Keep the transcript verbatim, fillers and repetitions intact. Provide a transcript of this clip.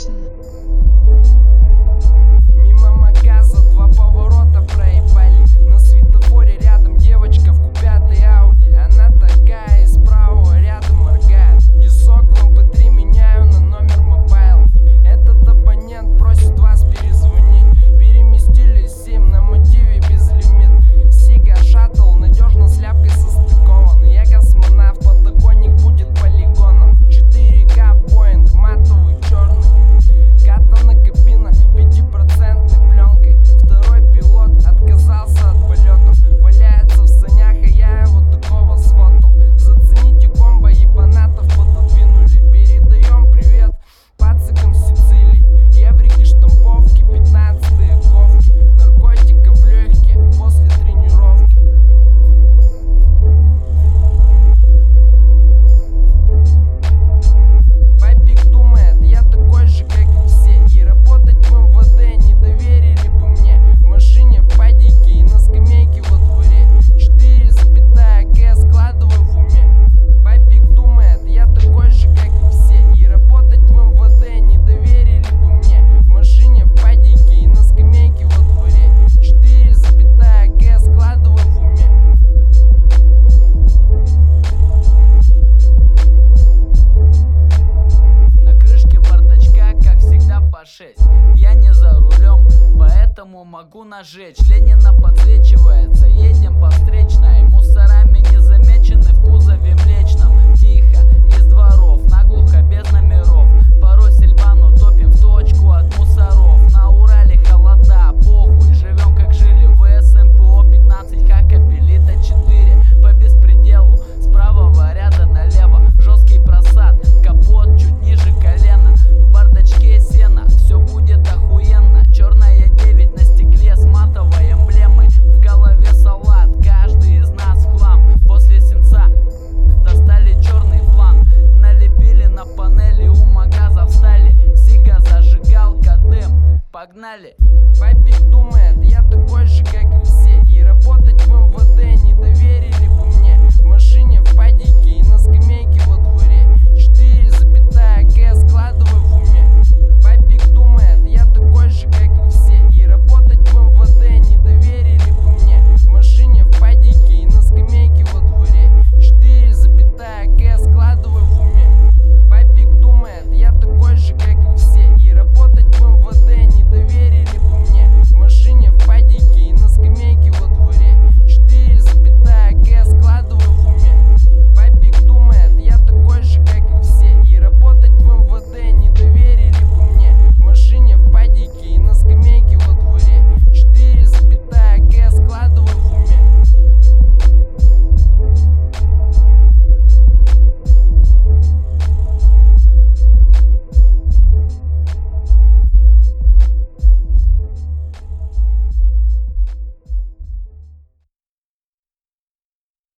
Точно. Мимо магаза два поворота проебали. На светофоре рядом девочка в купятой Ауди. Она такая и справа рядом моргает. Дисок в эм пэ три меняю на номер мобайл. Этот абонент просит вас перезвонить. Переместили сим на мотиве безлимит. Сига шаттл надежно с ляпкой состыкован. Я космонавт, подоконник будет полигоном. четыре ка Боинг, матовый черный. Катана кабина пятипроцентной пленкой. Второй пилот отказался от полетов. Валяется в санях, а я его такого сфотал. Зацените комбо, ебанатов пододвинули. Передаем привет пацикам Сицилии. Еврики, штамповки, пятнадцатые ковки. Наркотиков легкие после тренировки. Папик думает, я такой же, как и все. И работать в эм вэ дэ не доверили бы мне. В машине, в падике и на скамейке во дворе. четыре запятая К складываю в уме. Папик думает, я такой же, как и все. И работать в эм вэ дэ не доверили бы мне. В машине, в падике и на скамейке во дворе. четыре запятая К складываю в уме. На крышке бардачка, как всегда, по шесть. Я не за рулем, поэтому могу нажечь. Ленина подсвечивается, едем по встречной. Мусорами не замечены в кузове млечном. Тихо, из дворов, наглухо, без номеров. Порой сельбану топим в точку от мусоров. На Урале холода, похуй, живем как жили. В эс эм пэ о пятнадцать, как Апеллита четыре. По беспределу, с правого ряда налево. Жесткий просад, капот чуть ниже колена. В бардачке сено, все будет охуенно. Черная девять на стекле с матовой эмблемой. В голове салат, каждый из нас в хлам. После сенца достали черный план. Налепили на панели, у магаза встали. Сига, зажигалка, дым, погнали.